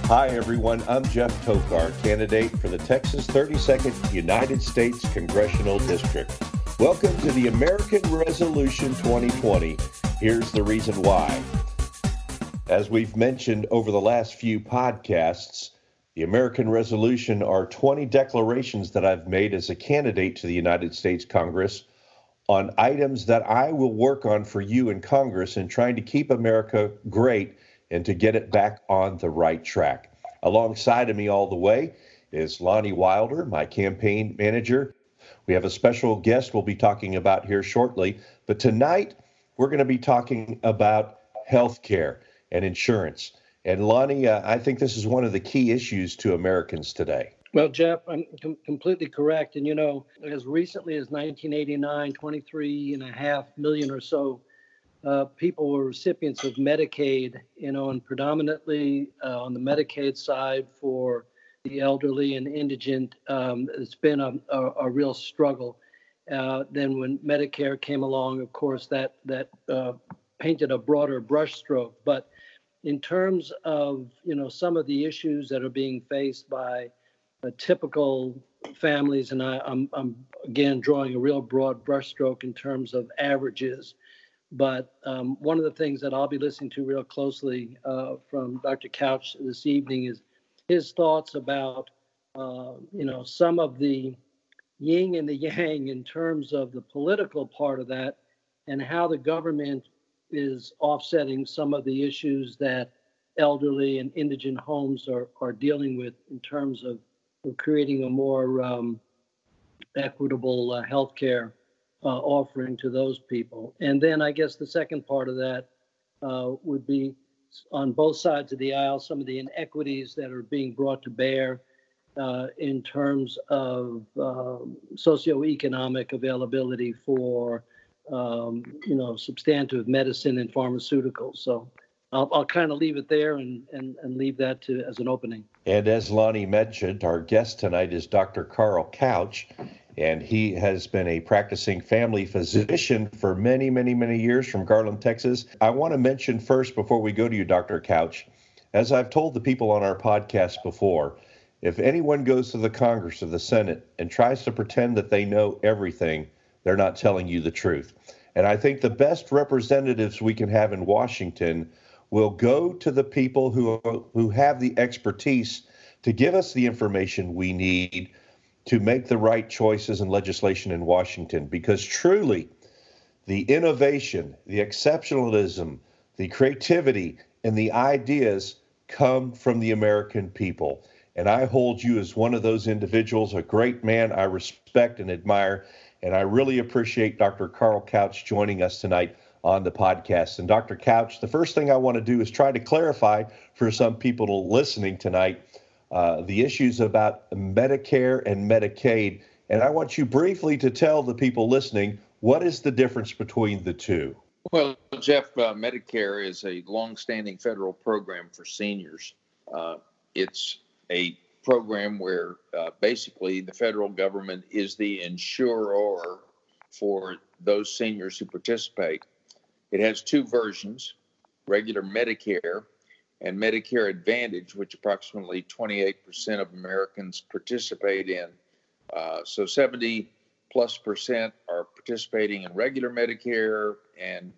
Hi, everyone. I'm Jeff Tokar, candidate for the Texas 32nd United States Congressional District. Welcome to the American Resolution 2020. Here's the reason why. As we've mentioned over the last few podcasts, the American Resolution are 20 declarations that I've made as a candidate to the United States Congress on items that I will work on for you in Congress in trying to keep America great and to get it back on the right track. Alongside of me all the way is Lonnie Wilder, my campaign manager. We have a special guest we'll be talking about here shortly. But tonight, we're going to be talking about health care and insurance. And Lonnie, I think this is one of the key issues to Americans today. Well, Jeff, I'm completely correct. And, as recently as 1989, 23.5 million or so people were recipients of Medicaid, and predominantly on the Medicaid side for the elderly and indigent. It's been a real struggle. Then when Medicare came along, of course, that painted a broader brushstroke. But in terms of, some of the issues that are being faced by typical families, and I'm again drawing a real broad brushstroke in terms of averages. But one of the things that I'll be listening to real closely from Dr. Couch this evening is his thoughts about, some of the yin and the yang in terms of the political part of that and how the government is offsetting some of the issues that elderly and indigent homes are dealing with in terms of creating a more equitable health care offering to those people. And then I guess the second part of that would be on both sides of the aisle, some of the inequities that are being brought to bear in terms of socioeconomic availability for, substantive medicine and pharmaceuticals. So I'll kind of leave it there and leave that as an opening. And as Lonnie mentioned, our guest tonight is Dr. Carl Couch, and he has been a practicing family physician for many, many, many years from Garland, Texas. I want to mention first, before we go to you, Dr. Couch, as I've told the people on our podcast before, if anyone goes to the Congress or the Senate and tries to pretend that they know everything, they're not telling you the truth. And I think the best representatives we can have in Washington will go to the people who have the expertise to give us the information we need to make the right choices in legislation in Washington. Because truly, the innovation, the exceptionalism, the creativity, and the ideas come from the American people. And I hold you as one of those individuals, a great man I respect and admire. And I really appreciate Dr. Carl Couch joining us tonight on the podcast. And Dr. Couch, the first thing I want to do is try to clarify for some people listening tonight the issues about Medicare and Medicaid. And I want you briefly to tell the people listening, what is the difference between the two? Well, Jeff, Medicare is a longstanding federal program for seniors. It's a program where basically the federal government is the insurer for those seniors who participate. It has two versions, regular Medicare and Medicare Advantage, which approximately 28% of Americans participate in. So 70+% are participating in regular Medicare, and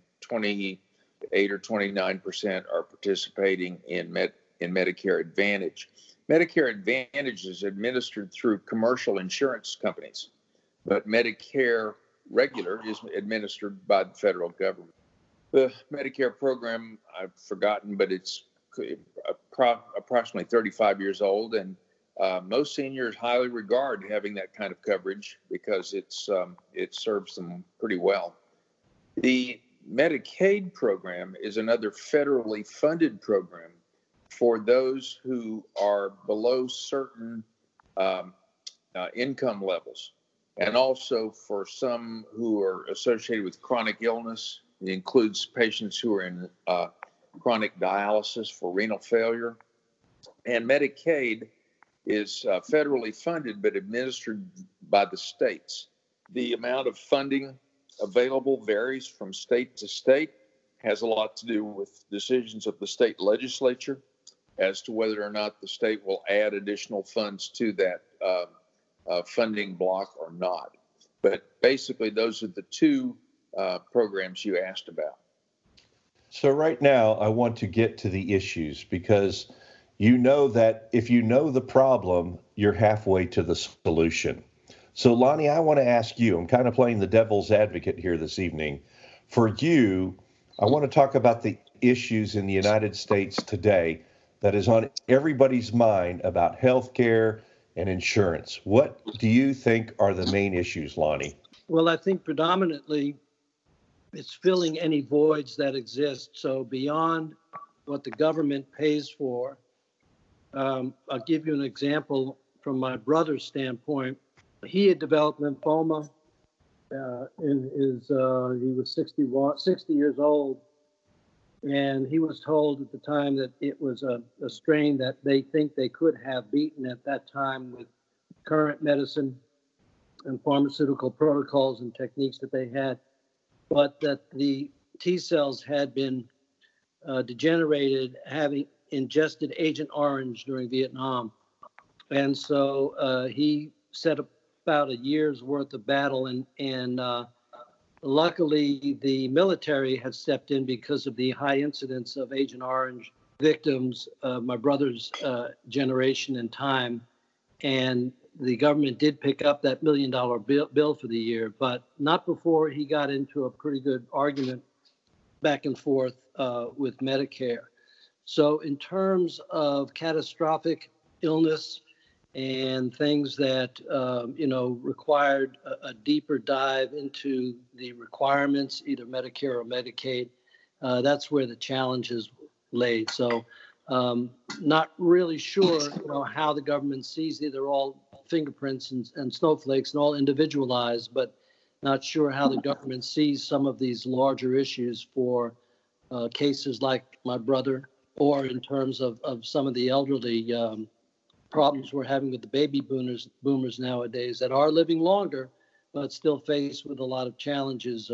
28 or 29% are participating in Medicare Advantage. Medicare Advantage is administered through commercial insurance companies, but Medicare regular is administered by the federal government. The Medicare program, I've forgotten, but it's approximately 35 years old, and most seniors highly regard having that kind of coverage because it serves them pretty well. The Medicaid program is another federally funded program for those who are below certain income levels, and also for some who are associated with chronic illness. It includes patients who are in chronic dialysis for renal failure. And Medicaid is federally funded but administered by the states. The amount of funding available varies from state to state, has a lot to do with decisions of the state legislature. as to whether or not the state will add additional funds to that funding block or not. But basically, those are the two programs you asked about. So right now, I want to get to the issues because you know that if you know the problem, you're halfway to the solution. So Lonnie, I want to ask you, I'm kind of playing the devil's advocate here this evening. For you, I want to talk about the issues in the United States today that is on everybody's mind about healthcare and insurance. What do you think are the main issues, Lonnie? Well, I think predominantly it's filling any voids that exist. So beyond what the government pays for, I'll give you an example from my brother's standpoint. He had developed lymphoma. He was 60 years old, and he was told at the time that it was a strain that they think they could have beaten at that time with current medicine and pharmaceutical protocols and techniques that they had, but that the T cells had been degenerated, having ingested Agent Orange during Vietnam. And so he set about a year's worth of battle, and luckily the military had stepped in because of the high incidence of Agent Orange victims of my brother's generation and time. And the government did pick up that $1 million bill for the year, but not before he got into a pretty good argument back and forth with Medicare. So in terms of catastrophic illness and things that, required a deeper dive into the requirements, either Medicare or Medicaid, that's where the challenges laid. So not really sure, how the government sees these. They're all fingerprints and snowflakes and all individualized, but not sure how the government sees some of these larger issues for cases like my brother, or in terms of some of the elderly problems we're having with the baby boomers nowadays that are living longer, but still faced with a lot of challenges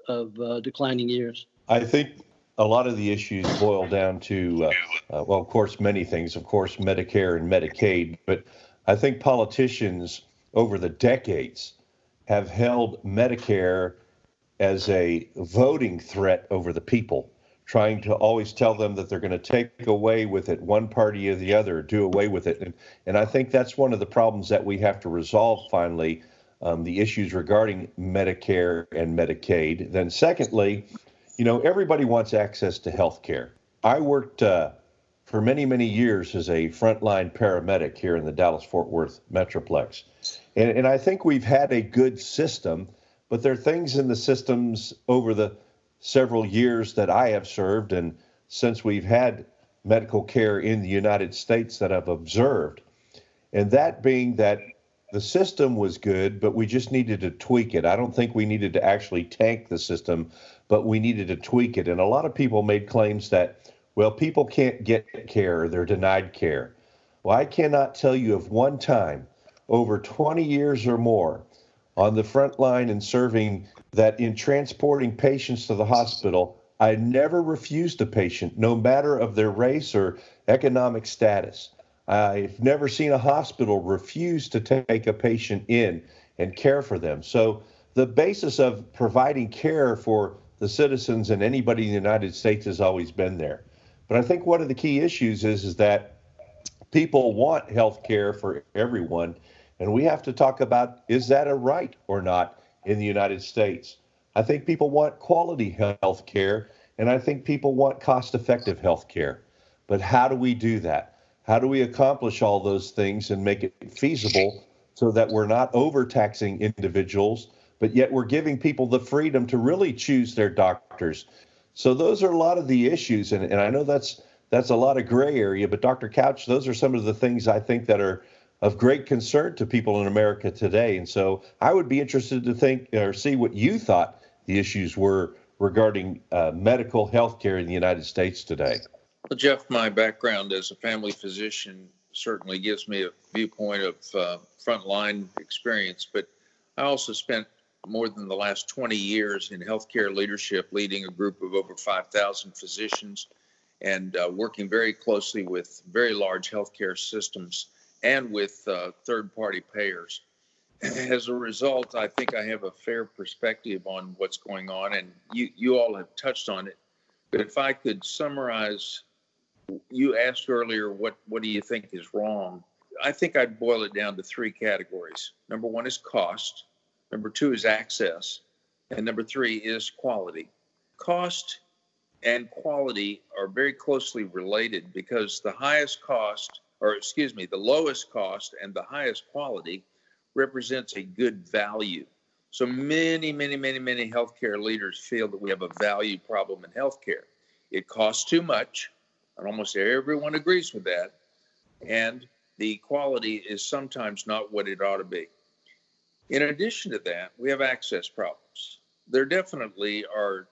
of declining years. I think a lot of the issues boil down to, of course, many things, of course, Medicare and Medicaid, but I think politicians over the decades have held Medicare as a voting threat over the people, trying to always tell them that they're going to take away with it, one party or the other, do away with it. And I think that's one of the problems that we have to resolve finally, the issues regarding Medicare and Medicaid. Then secondly, everybody wants access to health care. I worked for many, many years as a frontline paramedic here in the Dallas-Fort Worth Metroplex. And I think we've had a good system, but there are things in the systems over the several years that I have served and since we've had medical care in the United States that I've observed. And that being that the system was good, but we just needed to tweak it. I don't think we needed to actually tank the system, but we needed to tweak it. And a lot of people made claims that, well, people can't get care, they're denied care. Well, I cannot tell you of one time over 20 years or more on the front line and serving that in transporting patients to the hospital, I never refused a patient, no matter of their race or economic status. I've never seen a hospital refuse to take a patient in and care for them. So the basis of providing care for the citizens and anybody in the United States has always been there. But I think one of the key issues is that people want health care for everyone, and we have to talk about, is that a right or not in the United States? I think people want quality health care, and I think people want cost-effective health care. But how do we do that? How do we accomplish all those things and make it feasible so that we're not overtaxing individuals, but yet we're giving people the freedom to really choose their doctors? So those are a lot of the issues, and I know that's a lot of gray area, but Dr. Couch, those are some of the things I think that are of great concern to people in America today. And so I would be interested to think or see what you thought the issues were regarding medical health care in the United States today. Well, Jeff, my background as a family physician certainly gives me a viewpoint of frontline experience, but I also spent more than the last 20 years in healthcare leadership, leading a group of over 5,000 physicians and working very closely with very large healthcare systems and with third-party payers. As a result, I think I have a fair perspective on what's going on, and you all have touched on it. But if I could summarize, you asked earlier, what do you think is wrong? I think I'd boil it down to three categories. Number one is cost. Number two is access. And number three is quality. Cost and quality are very closely related because the lowest cost and the highest quality represents a good value. So many healthcare leaders feel that we have a value problem in healthcare. It costs too much, and almost everyone agrees with that. And the quality is sometimes not what it ought to be. In addition to that, we have access problems. There definitely are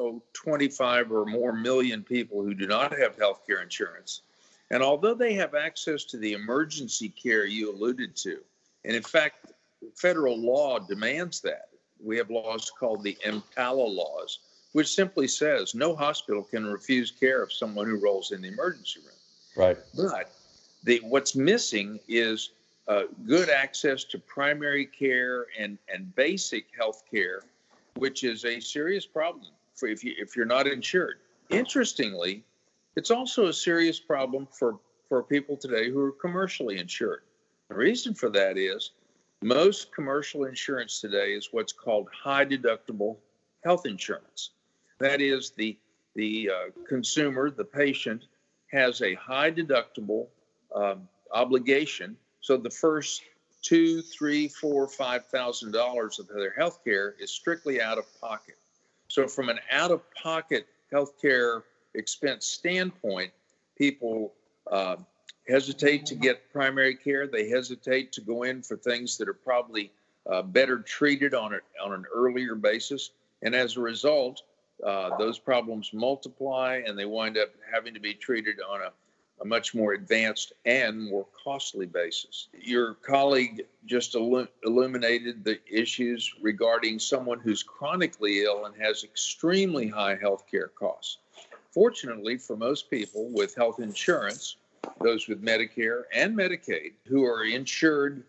25 or more million people who do not have healthcare insurance. And although they have access to the emergency care you alluded to, and in fact, federal law demands that. We have laws called the EMTALA laws, which simply says no hospital can refuse care of someone who rolls in the emergency room. Right. But what's missing is good access to primary care and basic health care, which is a serious problem if you're not insured. Interestingly, it's also a serious problem for people today who are commercially insured. The reason for that is most commercial insurance today is what's called high deductible health insurance. That is the consumer, the patient, has a high deductible obligation. So the first $2,000, $3,000, $4,000, $5,000 of their health care is strictly out of pocket. So from an out-of-pocket healthcare expense standpoint, people hesitate to get primary care. They hesitate to go in for things that are probably better treated on an earlier basis. And as a result, those problems multiply and they wind up having to be treated on a much more advanced and more costly basis. Your colleague just illuminated the issues regarding someone who's chronically ill and has extremely high healthcare costs. Fortunately, for most people with health insurance, those with Medicare and Medicaid who are insured,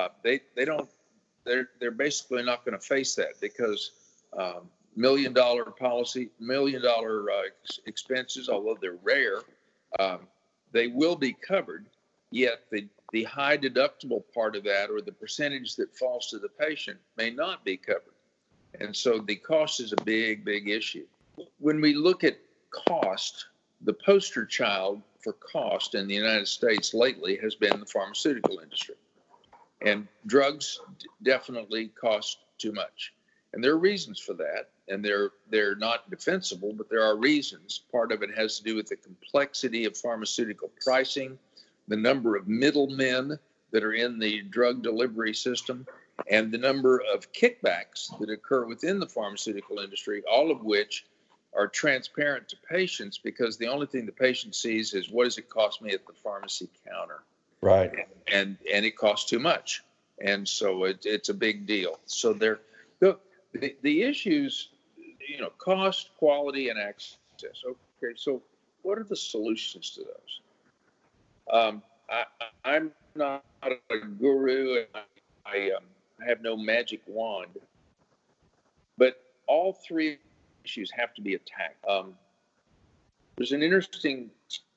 they're basically not going to face that because $1 million policy, $1 million expenses, although they're rare, they will be covered, yet the high deductible part of that or the percentage that falls to the patient may not be covered. And so the cost is a big issue. When we look at cost, the poster child for cost in the United States lately has been the pharmaceutical industry. And drugs definitely cost too much. And there are reasons for that, and they're not defensible, but there are reasons. Part of it has to do with the complexity of pharmaceutical pricing, the number of middlemen that are in the drug delivery system, and the number of kickbacks that occur within the pharmaceutical industry, all of which are transparent to patients because the only thing the patient sees is what does it cost me at the pharmacy counter? Right. And it costs too much. And so it's a big deal. So the issues, cost, quality, and access. Okay, so what are the solutions to those? I'm not a guru. I have no magic wand. But all three issues have to be attacked. There's an interesting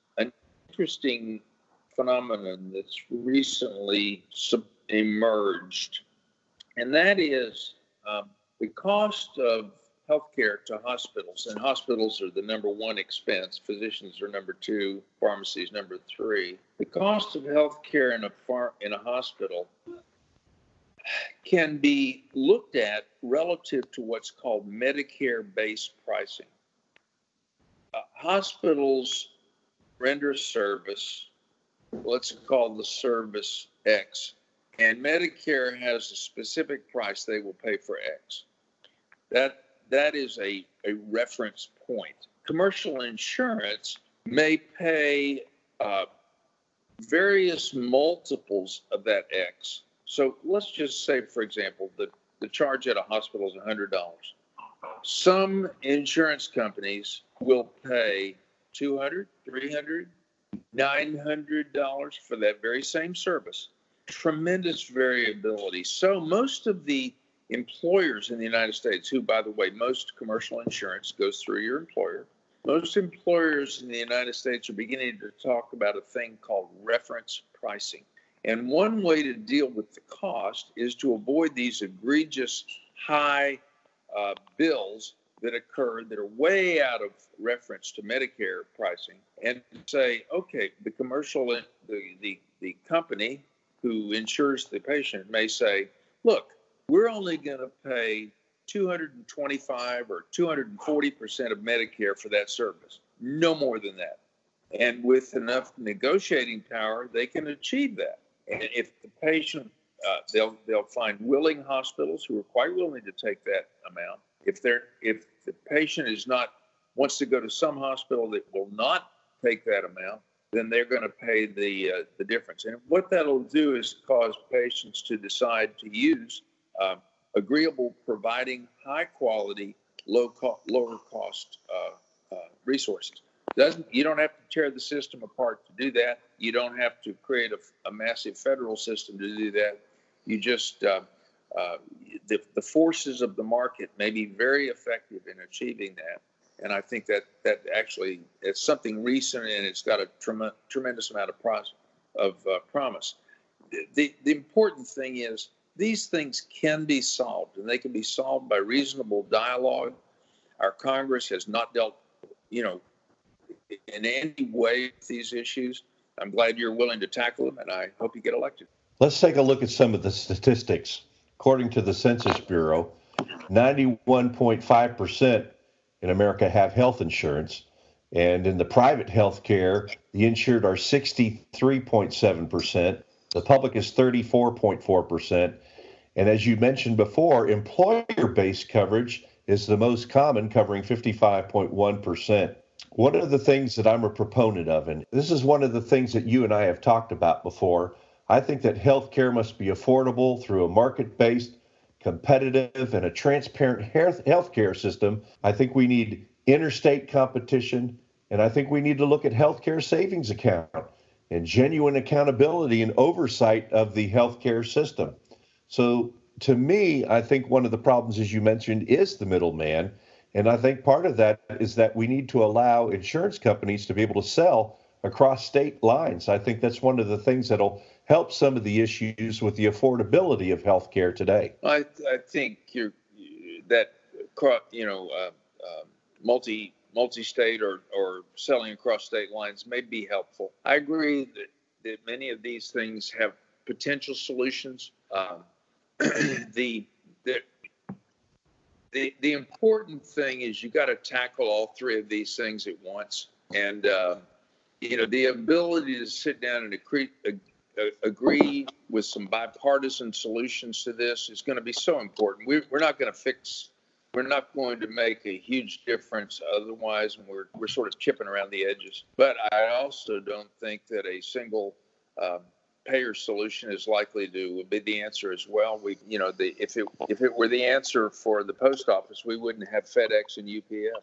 phenomenon that's recently emerged, and that is the cost of healthcare to hospitals, and hospitals are the number one expense. Physicians are number two, pharmacies number three. The cost of healthcare in a hospital can be looked at relative to what's called Medicare-based pricing. Hospitals render service, let's call the service X, and Medicare has a specific price they will pay for X. That is a reference point. Commercial insurance may pay various multiples of that X. So let's just say, for example, the charge at a hospital is $100. Some insurance companies will pay $200, $300, $900 for that very same service. Tremendous variability. So most of the employers in the United States, who, by the way, most commercial insurance goes through your employer, most employers in the United States are beginning to talk about a thing called reference pricing. And one way to deal with the cost is to avoid these egregious high bills that occur that are way out of reference to Medicare pricing, and say, okay, the commercial, the company who insures the patient may say, look, we're only going to pay 225 or 240% of Medicare for that service, no more than that. And with enough negotiating power, they can achieve that. And if the patient, they'll find willing hospitals who are quite willing to take that amount. If the patient wants to go to some hospital that will not take that amount, then they're going to pay the difference. And what that'll do is cause patients to decide to use agreeable, providing high quality, lower cost resources. You don't have to tear the system apart to do that. You don't have to create a massive federal system to do that. You just the forces of the market may be very effective in achieving that. And I think that actually it's something recent, and it's got a tremendous amount of promise. The important thing is these things can be solved, and they can be solved by reasonable dialogue. Our Congress has not dealt, in any way with these issues. I'm glad you're willing to tackle them, and I hope you get elected. Let's take a look at some of the statistics. According to the Census Bureau, 91.5% in America have health insurance. And in the private health care, the insured are 63.7%. The public is 34.4%. And as you mentioned before, employer-based coverage is the most common, covering 55.1%. One of the things that I'm a proponent of, and this is one of the things that you and I have talked about before, I think that healthcare must be affordable through a market-based, competitive, and a transparent healthcare system. I think we need interstate competition, and I think we need to look at healthcare savings account and genuine accountability and oversight of the healthcare system. So to me, I think one of the problems, as you mentioned, is the middleman. And I think part of that is that we need to allow insurance companies to be able to sell across state lines. I think that's one of the things that'll help some of the issues with the affordability of healthcare today. I think multi-state or selling across state lines may be helpful. I agree that many of these things have potential solutions. The important thing is you got to tackle all three of these things at once, and the ability to sit down and agree with some bipartisan solutions to this is going to be so important. We're not going to make a huge difference otherwise, and we're sort of chipping around the edges. But I also don't think that a single payer solution is likely to be the answer as well. If it were the answer for the post office, we wouldn't have FedEx and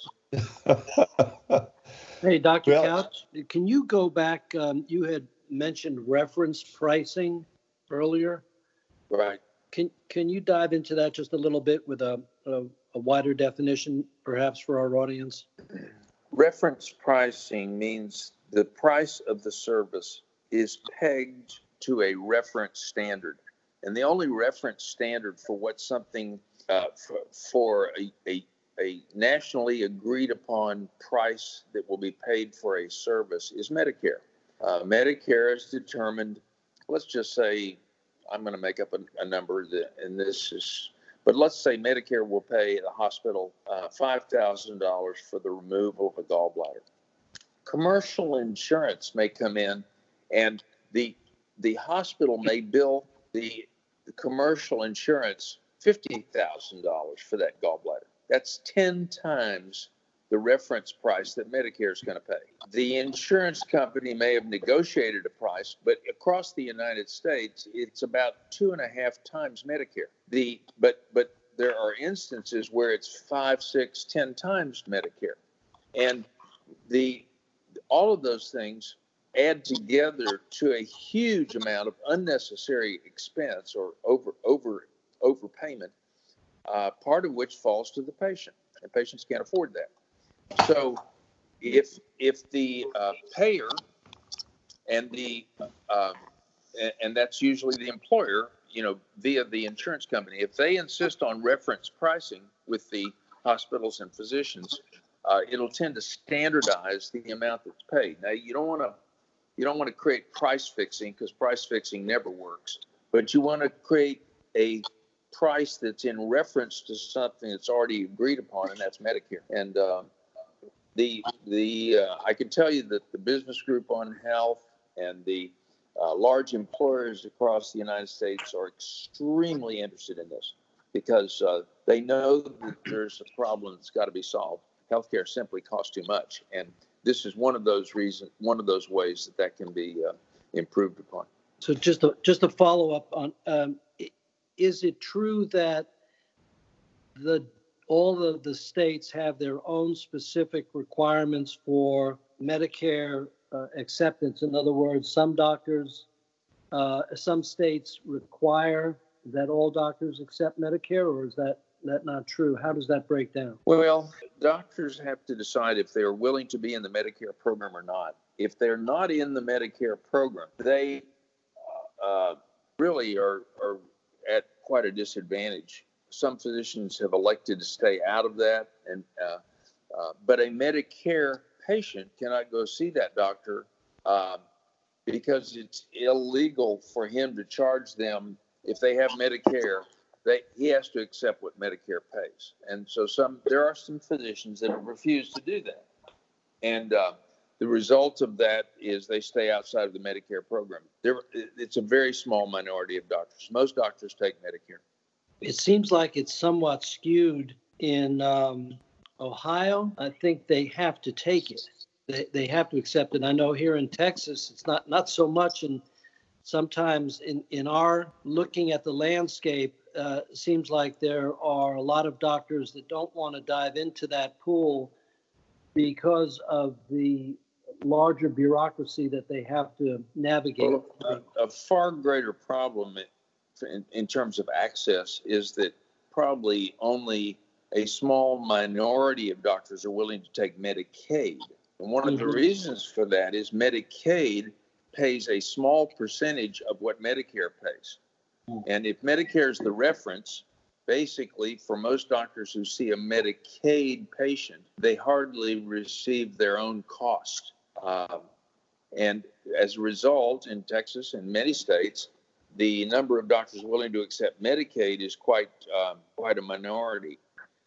UPS. Hey, Dr. Couch, can you go back? You had mentioned reference pricing earlier. Right. Can you dive into that just a little bit with a wider definition, perhaps, for our audience? Reference pricing means the price of the service is pegged to a reference standard. And the only reference standard for what something for a nationally agreed upon price that will be paid for a service is Medicare. Medicare is determined, let's just say, I'm going to make up a number, but let's say Medicare will pay the hospital $5,000 for the removal of a gallbladder. Commercial insurance may come in, and the hospital may bill the commercial insurance $50,000 for that gallbladder. That's 10 times the reference price that Medicare is going to pay. The insurance company may have negotiated a price, but across the United States, it's about 2.5 times Medicare. But there are instances where it's 5, 6, 10 times Medicare. And the all of those things add together to a huge amount of unnecessary expense or overpayment, part of which falls to the patient, and patients can't afford that. So if the payer and and that's usually the employer, via the insurance company, if they insist on reference pricing with the hospitals and physicians, it'll tend to standardize the amount that's paid. Now, you don't want to create price fixing, because price fixing never works, but you want to create a price that's in reference to something that's already agreed upon, and that's Medicare. And I can tell you that the Business Group on Health and the large employers across the United States are extremely interested in this, because they know that there's a problem that's got to be solved. Healthcare simply costs too much, and this is one of those ways that can be improved upon. So just to follow up on, is it true that all of the states have their own specific requirements for Medicare acceptance? In other words, some states require that all doctors accept Medicare, or is that not true? How does that break down? Well, doctors have to decide if they're willing to be in the Medicare program or not. If they're not in the Medicare program, they really are at quite a disadvantage. Some physicians have elected to stay out of that, and but a Medicare patient cannot go see that doctor because it's illegal for him to charge them. If they have Medicare, he has to accept what Medicare pays. And so there are some physicians that have refused to do that. And the result of that is they stay outside of the Medicare program. It's a very small minority of doctors. Most doctors take Medicare. It seems like it's somewhat skewed in Ohio. I think they have to take it. They have to accept it. I know here in Texas, it's not so much. And sometimes in our looking at the landscape, seems like there are a lot of doctors that don't want to dive into that pool because of the larger bureaucracy that they have to navigate. Well, a far greater problem in terms of access is that probably only a small minority of doctors are willing to take Medicaid. And one of the reasons for that is Medicaid pays a small percentage of what Medicare pays. And if Medicare is the reference, basically for most doctors who see a Medicaid patient, they hardly receive their own cost. And as a result, in Texas and many states, the number of doctors willing to accept Medicaid is quite a minority.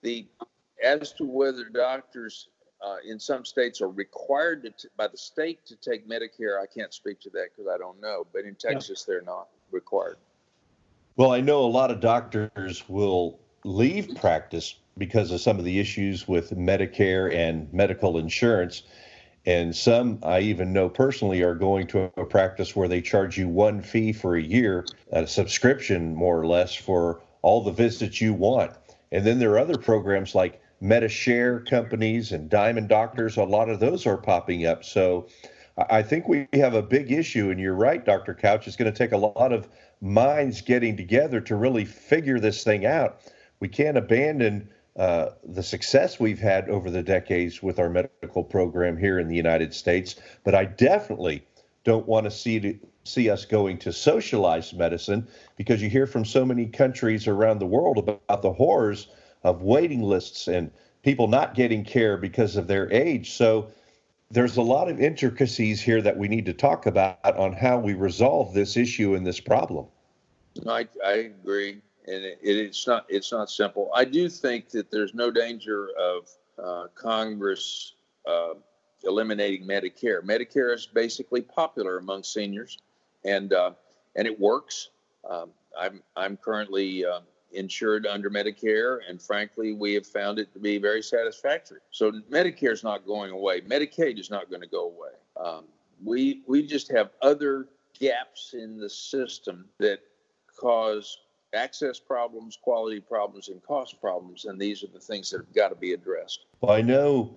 As to whether doctors in some states are required by the state to take Medicare, I can't speak to that because I don't know. But in Texas, they're not required. Well, I know a lot of doctors will leave practice because of some of the issues with Medicare and medical insurance. And some I even know personally are going to a practice where they charge you one fee for a year, a subscription more or less for all the visits you want. And then there are other programs like MediShare companies and Diamond Doctors. A lot of those are popping up. So I think we have a big issue, and you're right, Dr. Couch. It's going to take a lot of minds getting together to really figure this thing out. We can't abandon the success we've had over the decades with our medical program here in the United States, but I definitely don't want to see us going to socialized medicine, because you hear from so many countries around the world about the horrors of waiting lists and people not getting care because of their age. So there's a lot of intricacies here that we need to talk about on how we resolve this issue and this problem. I agree. And it's not simple. I do think that there's no danger of Congress eliminating Medicare. Medicare is basically popular among seniors, and it works. I'm currently insured under Medicare, and frankly, we have found it to be very satisfactory. So Medicare is not going away. Medicaid is not going to go away. We just have other gaps in the system that cause access problems, quality problems, and cost problems, and these are the things that have got to be addressed. Well, I know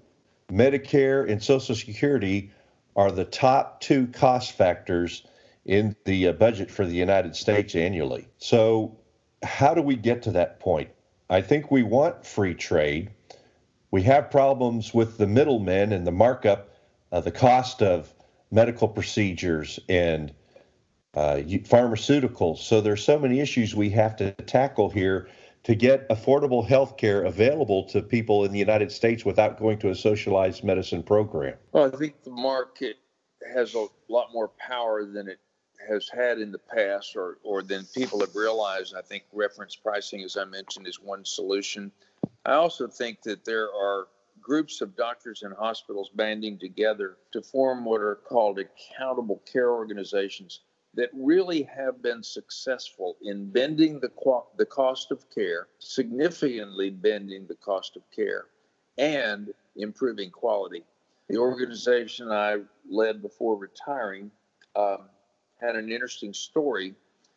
Medicare and Social Security are the top two cost factors in the budget for the United States annually. So, how do we get to that point? I think we want free trade. We have problems with the middlemen and the markup, the cost of medical procedures and pharmaceuticals. So there's so many issues we have to tackle here to get affordable health care available to people in the United States without going to a socialized medicine program. Well, I think the market has a lot more power than it has had in the past or than people have realized. I think reference pricing, as I mentioned, is one solution. I also think that there are groups of doctors and hospitals banding together to form what are called accountable care organizations that really have been successful in bending the cost of care, significantly bending the cost of care, and improving quality. The organization I led before retiring had an interesting story.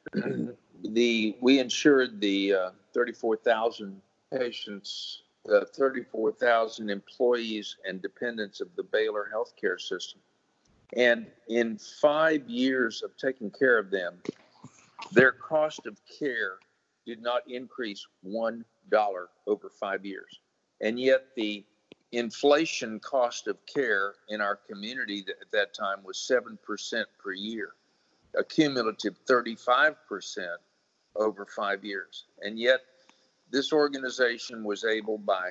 We insured the 34,000 patients, 34,000 employees and dependents of the Baylor healthcare system. And in 5 years of taking care of them, their cost of care did not increase $1 over 5 years. And yet the inflation cost of care in our community at that time was 7% per year, a cumulative 35% over 5 years. And yet this organization was able, by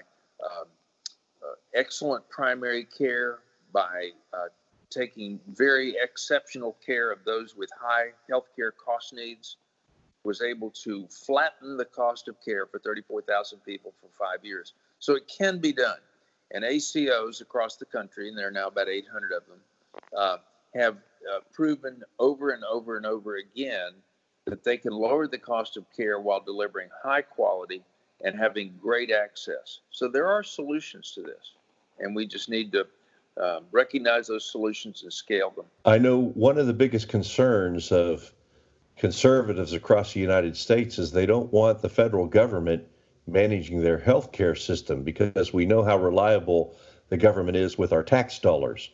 excellent primary care, by taking very exceptional care of those with high healthcare cost needs, was able to flatten the cost of care for 34,000 people for 5 years. So it can be done. And ACOs across the country, and there are now about 800 of them, have proven over and over and over again that they can lower the cost of care while delivering high quality and having great access. So there are solutions to this, and we just need to recognize those solutions and scale them. I know one of the biggest concerns of conservatives across the United States is they don't want the federal government managing their health care system, because we know how reliable the government is with our tax dollars.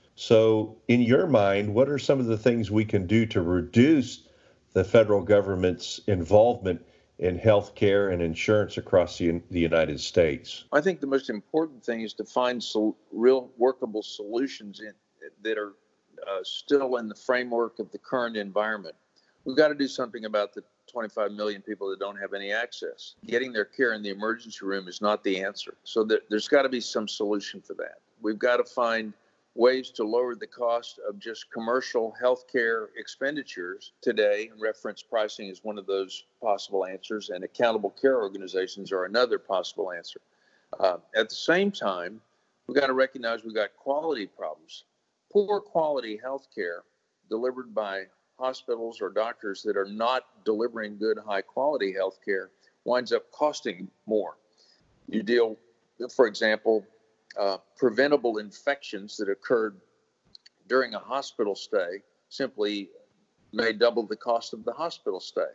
So in your mind, what are some of the things we can do to reduce the federal government's involvement in health care and insurance across the United States? I think the most important thing is to find real workable solutions that are still in the framework of the current environment. We've got to do something about the 25 million people that don't have any access. Getting their care in the emergency room is not the answer. So there's got to be some solution for that. We've got to find ways to lower the cost of just commercial healthcare expenditures today. Reference pricing is one of those possible answers, and accountable care organizations are another possible answer. At the same time, we've got to recognize we've got quality problems. Poor quality healthcare delivered by hospitals or doctors that are not delivering good, high quality healthcare winds up costing more. You deal, for example, preventable infections that occurred during a hospital stay simply may double the cost of the hospital stay.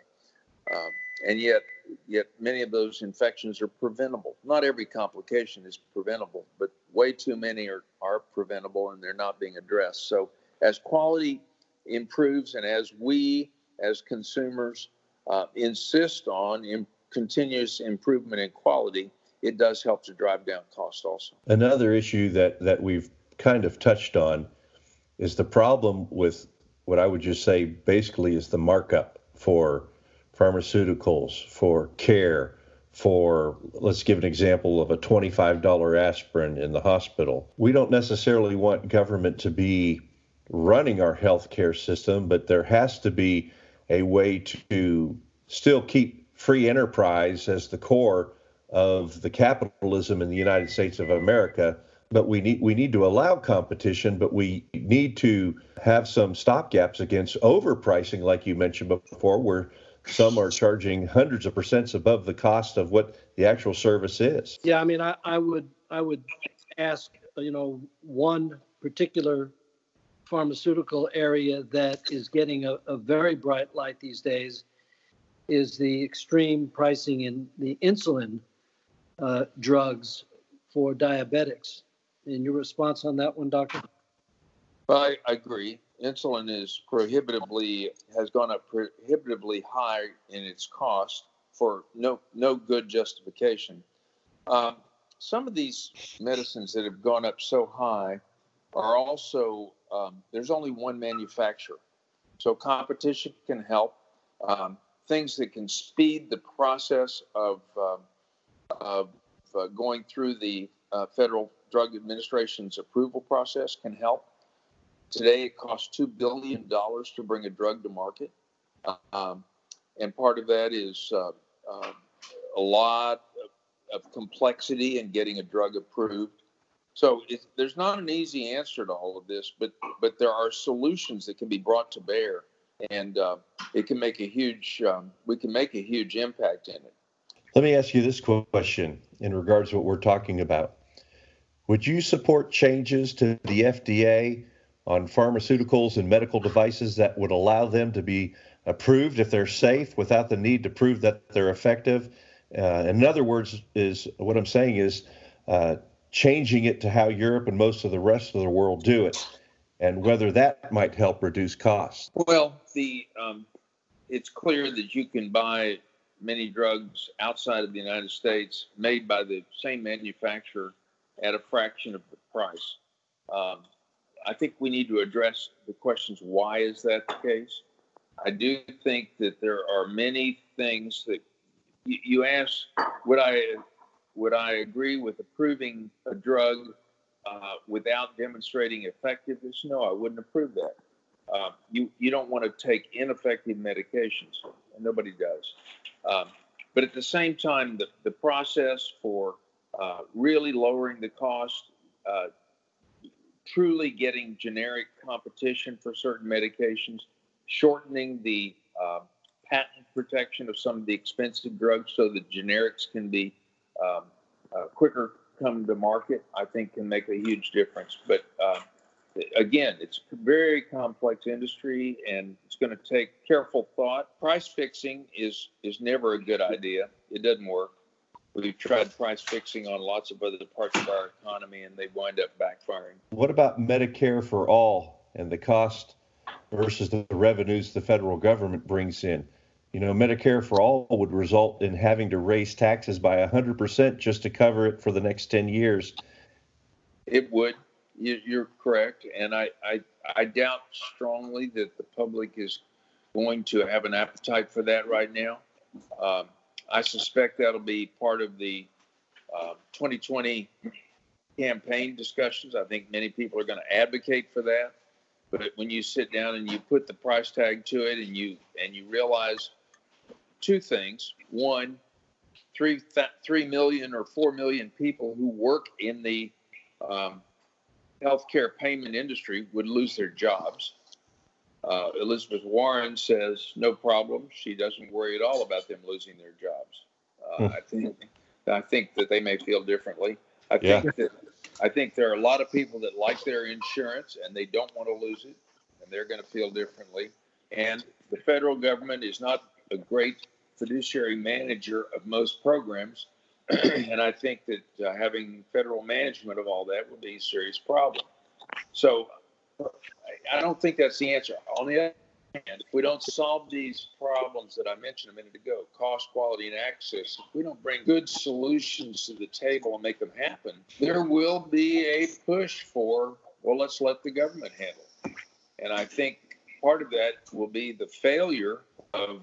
And yet many of those infections are preventable. Not every complication is preventable, but way too many are preventable, and they're not being addressed. So as quality improves, and as we as consumers insist on continuous improvement in quality, it does help to drive down cost also. Another issue that we've kind of touched on is the problem with what I would just say basically is the markup for pharmaceuticals, for care, for, let's give an example of a $25 aspirin in the hospital. We don't necessarily want government to be running our healthcare system, but there has to be a way to still keep free enterprise as the core of the capitalism in the United States of America. But we need to allow competition, but we need to have some stopgaps against overpricing, like you mentioned before, where some are charging hundreds of percents above the cost of what the actual service is. Yeah, I mean, I would ask, one particular pharmaceutical area that is getting a very bright light these days is the extreme pricing in the insulin drugs for diabetics. And your response on that one, Doctor? I agree. Insulin has gone up prohibitively high in its cost for no good justification. Some of these medicines that have gone up so high are also, there's only one manufacturer. So competition can help. Things that can speed the process of going through the Federal Drug Administration's approval process can help. Today, it costs $2 billion to bring a drug to market. And part of that is a lot of complexity in getting a drug approved. So there's not an easy answer to all of this, but there are solutions that can be brought to bear, and it can make a huge we can make a huge impact in it. Let me ask you this question in regards to what we're talking about. Would you support changes to the FDA on pharmaceuticals and medical devices that would allow them to be approved if they're safe without the need to prove that they're effective? In other words, what I'm saying is changing it to how Europe and most of the rest of the world do it, and whether that might help reduce costs. Well, it's clear that you can buy many drugs outside of the United States made by the same manufacturer at a fraction of the price. I think we need to address the questions, why is that the case? I do think that there are many things that you ask, would I agree with approving a drug without demonstrating effectiveness? No, I wouldn't approve that. You don't want to take ineffective medications, and nobody does. But at the same time, the process for really lowering the cost, truly getting generic competition for certain medications, shortening the patent protection of some of the expensive drugs so that generics can be quicker come to market, I think can make a huge difference. But again, it's a very complex industry, and it's going to take careful thought. Price fixing is never a good idea. It doesn't work. We've tried price fixing on lots of other parts of our economy, and they wind up backfiring. What about Medicare for all and the cost versus the revenues the federal government brings in? You know, Medicare for all would result in having to raise taxes by 100% just to cover it for the next 10 years. It would. You're correct. And I doubt strongly that the public is going to have an appetite for that right now. I suspect that'll be part of the 2020 campaign discussions. I think many people are going to advocate for that. But when you sit down and you put the price tag to it, and you realize two things: one, 3 million or 4 million people who work in the healthcare payment industry would lose their jobs. Elizabeth Warren says no problem. She doesn't worry at all about them losing their jobs. I think that they may feel differently. I think there are a lot of people that like their insurance and they don't want to lose it, and they're going to feel differently. And the federal government is not a great fiduciary manager of most programs, and I think that having federal management of all that would be a serious problem. So I don't think that's the answer. On the other hand, if we don't solve these problems that I mentioned a minute ago, cost, quality, and access, if we don't bring good solutions to the table and make them happen, there will be a push for, well, let's let the government handle it. And I think part of that will be the failure of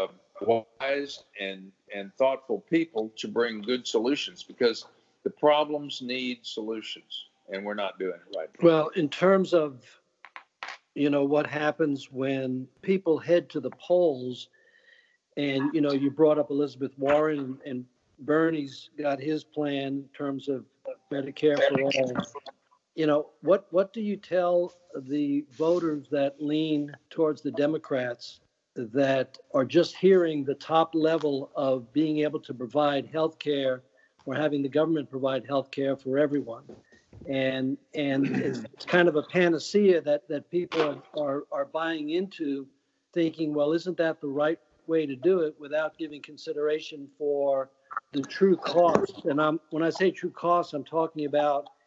wise and thoughtful people to bring good solutions, because the problems need solutions, and we're not doing it right now. Well, in terms of, you know, what happens when people head to the polls, and, you know, you brought up Elizabeth Warren, and Bernie's got his plan in terms of Medicare for all. You know, what do you tell the voters that lean towards the Democrats that are just hearing the top level of being able to provide health care, or having the government provide health care for everyone? And it's kind of a panacea that people are buying into, thinking, well, isn't that the right way to do it, without giving consideration for the true cost? And when I say true cost, I'm talking about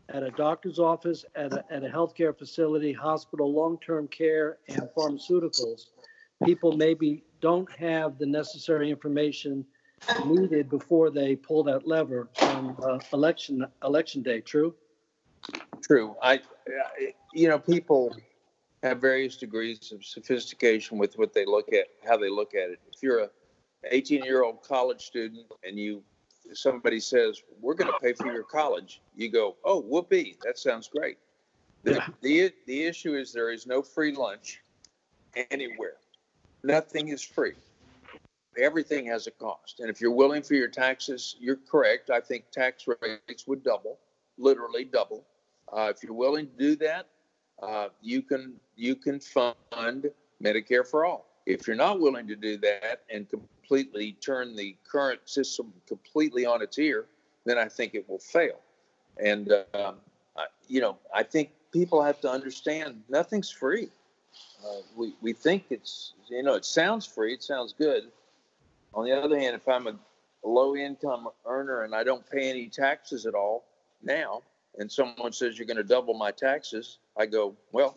at a doctor's office, at a healthcare facility, hospital, long-term care, and pharmaceuticals, people maybe don't have the necessary information needed before they pull that lever on election day. True? True. People have various degrees of sophistication with what they look at, how they look at it. If you're a 18-year-old college student and somebody says, we're going to pay for your college, you go, oh, whoopee, that sounds great. The issue is there is no free lunch anywhere. Nothing is free. Everything has a cost. And if you're willing for your taxes, you're correct. I think tax rates would double, literally double. If you're willing to do that, you can fund Medicare for all. If you're not willing to do that and completely turn the current system completely on its ear, then I think it will fail. And I think people have to understand nothing's free. We think it sounds free, it sounds good. On the other hand, if I'm a low-income earner and I don't pay any taxes at all now, and someone says you're going to double my taxes, I go, well,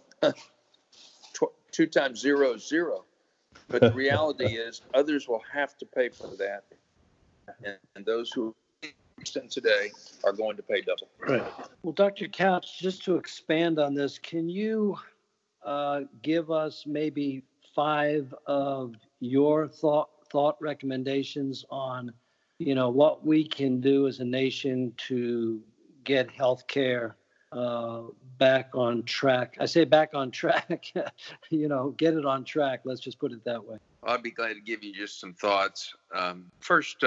2 times 0 is 0. But the reality is others will have to pay for that. And those who are today are going to pay double. Right. Well, Dr. Couch, just to expand on this, can you give us maybe 5 of your thought recommendations on, what we can do as a nation to get healthcare back on track? I say back on track, get it on track. Let's just put it that way. I'd be glad to give you just some thoughts. First,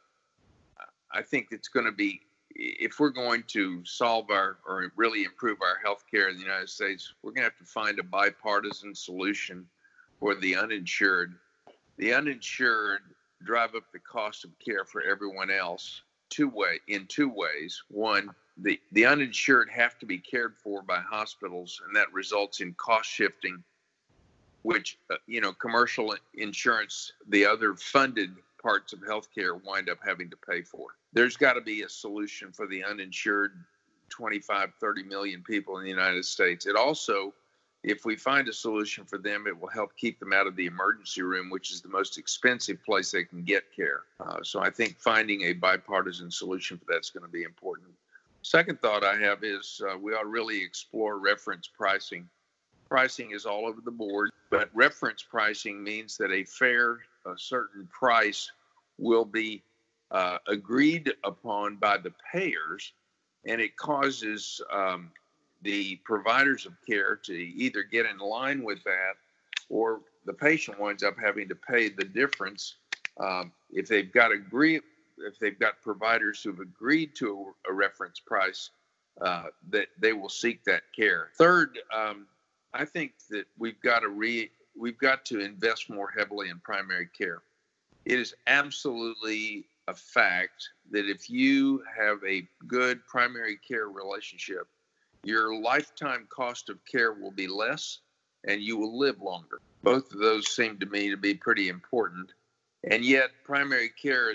I think it's going to be, if we're going to solve or really improve our healthcare in the United States, we're going to have to find a bipartisan solution for the uninsured. The uninsured drive up the cost of care for everyone else in two ways. One, the uninsured have to be cared for by hospitals, and that results in cost shifting, which, commercial insurance, the other funded parts of healthcare wind up having to pay for. There's got to be a solution for the uninsured 25, 30 million people in the United States. It also, if we find a solution for them, it will help keep them out of the emergency room, which is the most expensive place they can get care. So I think finding a bipartisan solution for that's going to be important. Second thought I have is we ought to really explore reference pricing. Pricing is all over the board, but reference pricing means that a certain price will be agreed upon by the payers, and it causes the providers of care to either get in line with that, or the patient winds up having to pay the difference. If they've got providers who've agreed to a reference price, that they will seek that care. Third, I think that we've got to invest more heavily in primary care. It is absolutely a fact that if you have a good primary care relationship, your lifetime cost of care will be less and you will live longer. Both of those seem to me to be pretty important. And yet primary care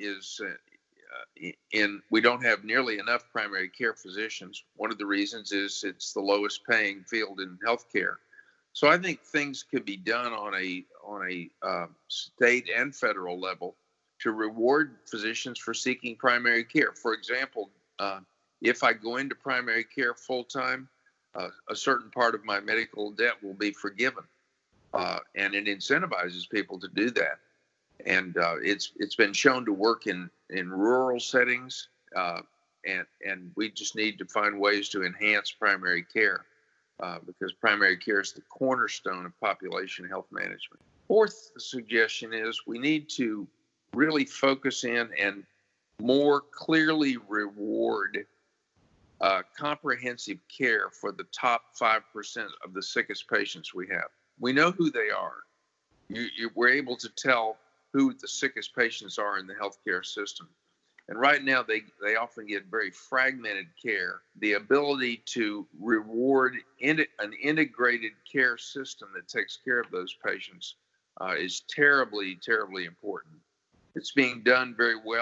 we don't have nearly enough primary care physicians. One of the reasons is it's the lowest paying field in healthcare. So I think things could be done on a state and federal level to reward physicians for seeking primary care. For example, if I go into primary care full time, a certain part of my medical debt will be forgiven, and it incentivizes people to do that. And it's been shown to work in rural settings, and we just need to find ways to enhance primary care, because primary care is the cornerstone of population health management. Fourth suggestion is we need to really focus in and more clearly reward comprehensive care for the top 5% of the sickest patients we have. We know who they are. We're able to tell who the sickest patients are in the healthcare system. And right now, they often get very fragmented care. The ability to reward an integrated care system that takes care of those patients is terribly, terribly important. It's being done very well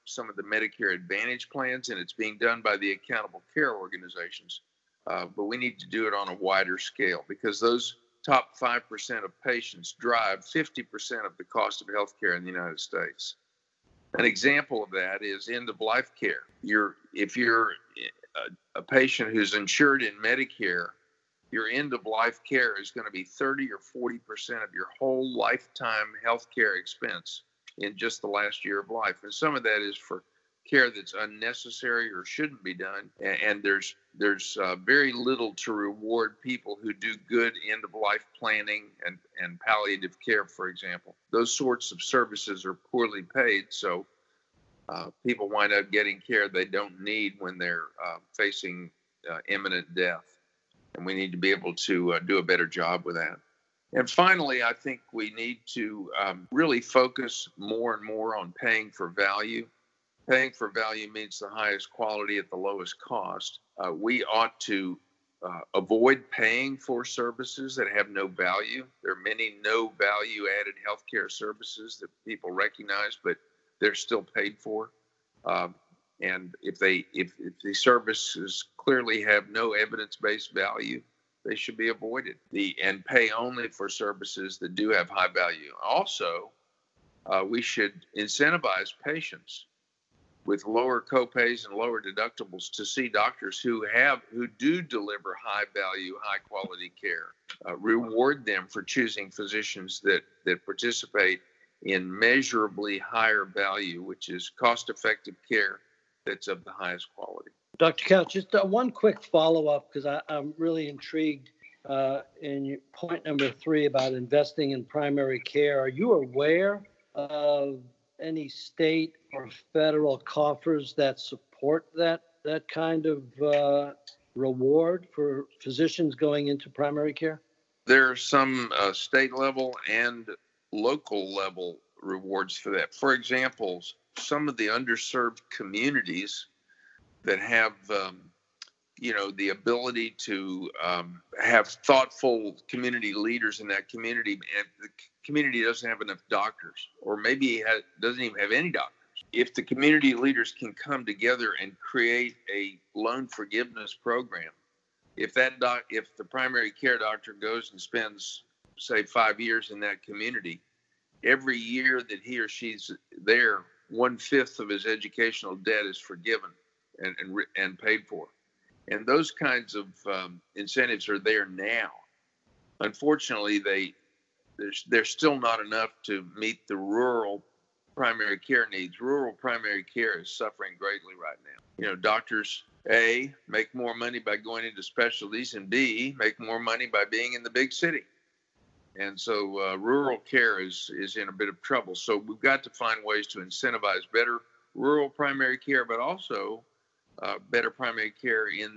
some of the Medicare Advantage plans, and it's being done by the accountable care organizations. But we need to do it on a wider scale, because those top 5% of patients drive 50% of the cost of healthcare in the United States. An example of that is end-of-life care. If you're a patient who's insured in Medicare, your end-of-life care is going to be 30 or 40% of your whole lifetime healthcare expense in just the last year of life. And some of that is for care that's unnecessary or shouldn't be done. And there's very little to reward people who do good end-of-life planning and palliative care, for example. Those sorts of services are poorly paid, so people wind up getting care they don't need when they're facing imminent death. And we need to be able to do a better job with that. And finally, I think we need to really focus more and more on paying for value. Paying for value means the highest quality at the lowest cost. We ought to avoid paying for services that have no value. There are many no value added healthcare services that people recognize, but they're still paid for. And if the services clearly have no evidence-based value, they should be avoided. And pay only for services that do have high value. Also, we should incentivize patients with lower copays and lower deductibles to see doctors who do deliver high value, high quality care. Reward them for choosing physicians that participate in measurably higher value, which is cost-effective care that's of the highest quality. Dr. Couch, just one quick follow-up, because I'm really intrigued in your point number 3 about investing in primary care. Are you aware of any state or federal coffers that support that kind of reward for physicians going into primary care? There are some state level and local level rewards for that. For example, some of the underserved communities that have the ability to have thoughtful community leaders in that community, and the community doesn't have enough doctors, or maybe doesn't even have any doctors. If the community leaders can come together and create a loan forgiveness program, if the primary care doctor goes and spends, say, 5 years in that community, every year that he or she's there, 1/5 of his educational debt is forgiven and paid for. And those kinds of incentives are there now. Unfortunately, there's still not enough to meet the rural primary care needs. Rural primary care is suffering greatly right now. Doctors, A, make more money by going into specialties, and B, make more money by being in the big city. And so rural care is in a bit of trouble. So we've got to find ways to incentivize better rural primary care, but also better primary care in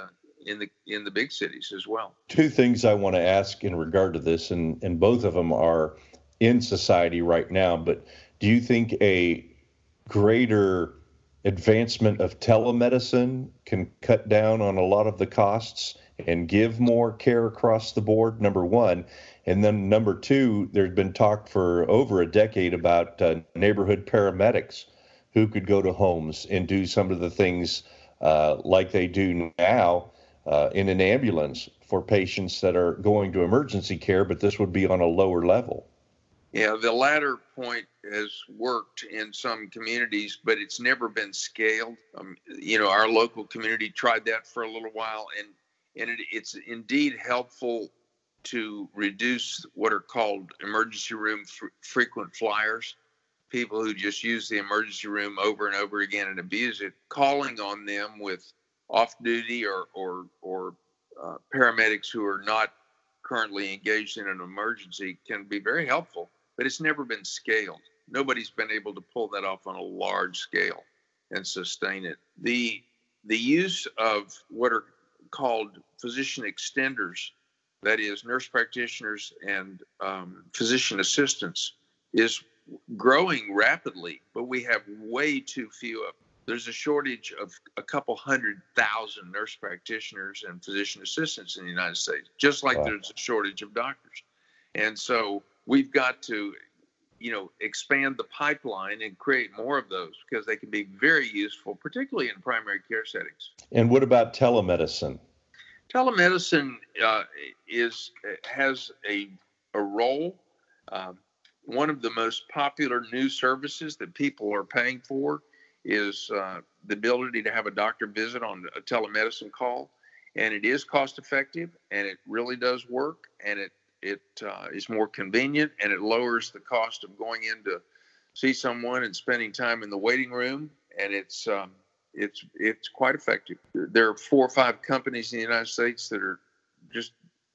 the big cities as well. 2 things I want to ask in regard to this, and both of them are in society right now, but do you think a greater advancement of telemedicine can cut down on a lot of the costs and give more care across the board, number one? And then number 2, there's been talk for over a decade about neighborhood paramedics who could go to homes and do some of the things like they do now in an ambulance for patients that are going to emergency care, but this would be on a lower level. Yeah, the latter point has worked in some communities, but it's never been scaled. Our local community tried that for a little while, and it's indeed helpful to reduce what are called emergency room frequent flyers, people who just use the emergency room over and over again and abuse it. Calling on them with off-duty or paramedics who are not currently engaged in an emergency can be very helpful, but it's never been scaled. Nobody's been able to pull that off on a large scale and sustain it. The use of what are called physician extenders, that is nurse practitioners and physician assistants, is growing rapidly, but we have way too few of them. There's a shortage of a couple 100,000 nurse practitioners and physician assistants in the United States, just like There's a shortage of doctors. And so we've got to, expand the pipeline and create more of those, because they can be very useful, particularly in primary care settings. And what about telemedicine? Telemedicine has a role. One of the most popular new services that people are paying for is the ability to have a doctor visit on a telemedicine call, and it is cost effective, and it really does work, and it is more convenient, and it lowers the cost of going in to see someone and spending time in the waiting room, and it's quite effective. There are 4 or 5 companies in the United States that are just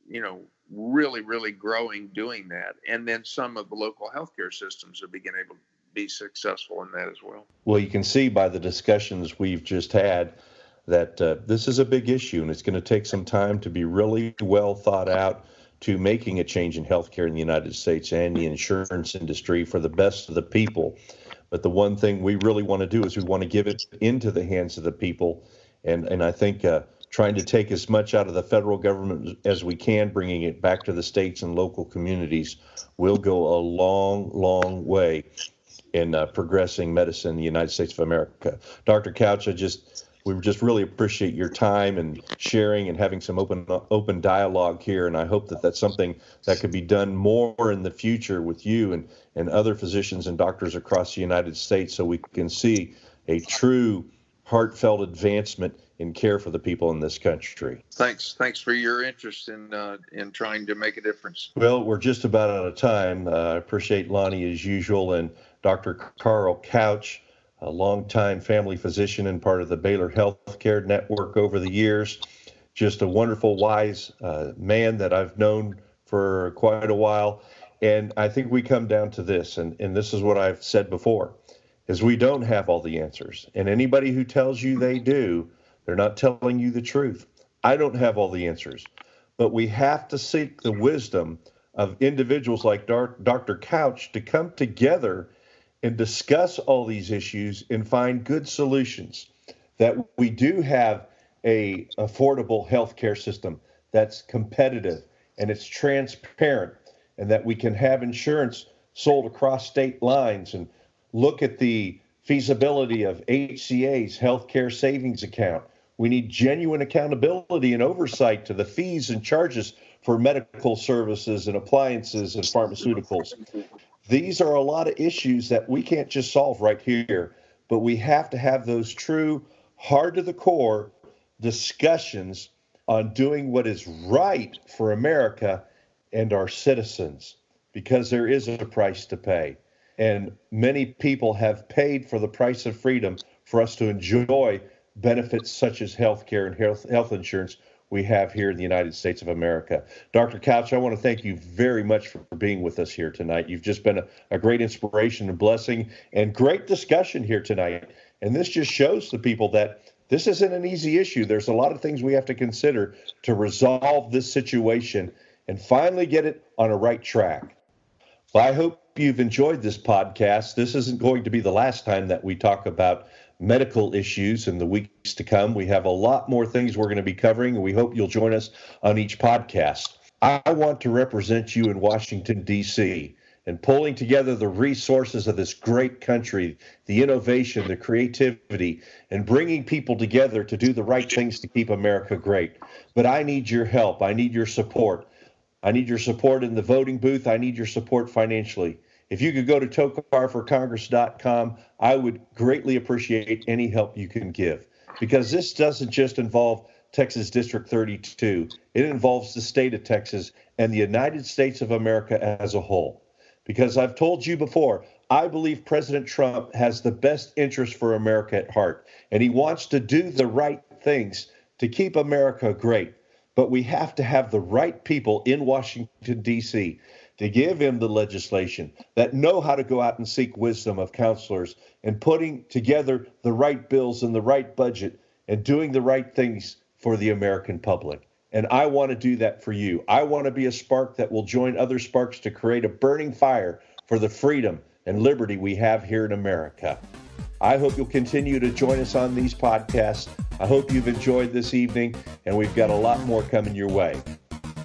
really, really growing doing that, and then some of the local healthcare systems have been able to be successful in that as well. Well, you can see by the discussions we've just had that this is a big issue, and it's going to take some time to be really well thought out to making a change in healthcare in the United States and the insurance industry for the best of the people. But the one thing we really want to do is we want to give it into the hands of the people, and I think trying to take as much out of the federal government as we can, bringing it back to the states and local communities, will go a long, long way in progressing medicine in the United States of America. Dr. Couch, we just really appreciate your time and sharing and having some open dialogue here, and I hope that that's something that could be done more in the future with you and other physicians and doctors across the United States, so we can see a true heartfelt advancement in care for the people in this country. Thanks for your interest in trying to make a difference. Well, we're just about out of time. I appreciate Lonnie as usual, and Dr. Carl Couch, a longtime family physician and part of the Baylor Healthcare Network over the years. Just a wonderful, wise man that I've known for quite a while. And I think we come down to this, and this is what I've said before, is we don't have all the answers. And anybody who tells you they do, they're not telling you the truth. I don't have all the answers, but we have to seek the wisdom of individuals like Dr. Couch to come together and discuss all these issues and find good solutions, that we do have a affordable healthcare system that's competitive and it's transparent, and that we can have insurance sold across state lines, and look at the feasibility of HCA's healthcare savings account. We need genuine accountability and oversight to the fees and charges for medical services and appliances and pharmaceuticals. These are a lot of issues that we can't just solve right here, but we have to have those true, hard to the core discussions on doing what is right for America and our citizens, because there is a price to pay. And many people have paid for the price of freedom for us to enjoy benefits such as health care and health insurance we have here in the United States of America. Dr. Couch, I want to thank you very much for being with us here tonight. You've just been a great inspiration and blessing, and great discussion here tonight. And this just shows the people that this isn't an easy issue. There's a lot of things we have to consider to resolve this situation and finally get it on a right track. Well, I hope you've enjoyed this podcast. This isn't going to be the last time that we talk about medical issues in the weeks to come. We have a lot more things we're going to be covering, and we hope you'll join us on each podcast. I want to represent you in Washington, D.C., and pulling together the resources of this great country, the innovation, the creativity, and bringing people together to do the right things to keep America great. But I need your help. I need your support. I need your support in the voting booth. I need your support financially. If you could go to tokarforcongress.com, I would greatly appreciate any help you can give, because this doesn't just involve Texas District 32. It involves the state of Texas and the United States of America as a whole. Because I've told you before, I believe President Trump has the best interest for America at heart, and he wants to do the right things to keep America great. But we have to have the right people in Washington, D.C., to give him the legislation that know how to go out and seek wisdom of counselors and putting together the right bills and the right budget and doing the right things for the American public. And I want to do that for you. I want to be a spark that will join other sparks to create a burning fire for the freedom and liberty we have here in America. I hope you'll continue to join us on these podcasts. I hope you've enjoyed this evening, and we've got a lot more coming your way.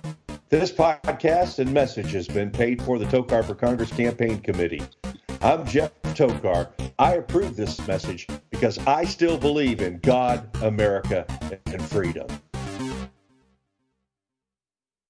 This podcast and message has been paid for the Tokar for Congress Campaign Committee. I'm Jeff Tokar. I approve this message because I still believe in God, America, and freedom.